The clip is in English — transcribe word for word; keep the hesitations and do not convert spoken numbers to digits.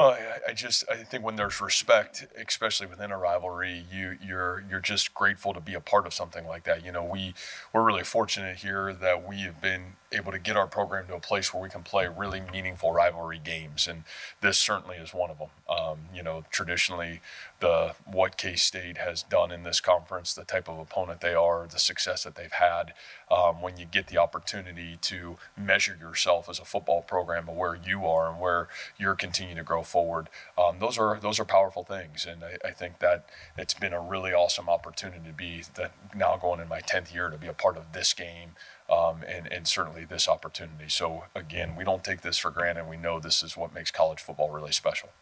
Well, I, I just I think when there's respect, especially within a rivalry, you you're you're just grateful to be a part of something like that. You know, we we're really fortunate here that we have been able to get our program to a place where we can play really meaningful rivalry games, and this certainly is one of them. Um, you know, traditionally, the what K State has done in this conference, the type of opponent they are, the success that they've had, um, when you get the opportunity to measure yourself as a football program of where you are and where you're continuing to grow forward. Um, those are those are powerful things, and I, I think that it's been a really awesome opportunity to be that now going in my tenth year to be a part of this game, um, and and certainly this opportunity. So again, we don't take this for granted. We know this is what makes college football really special.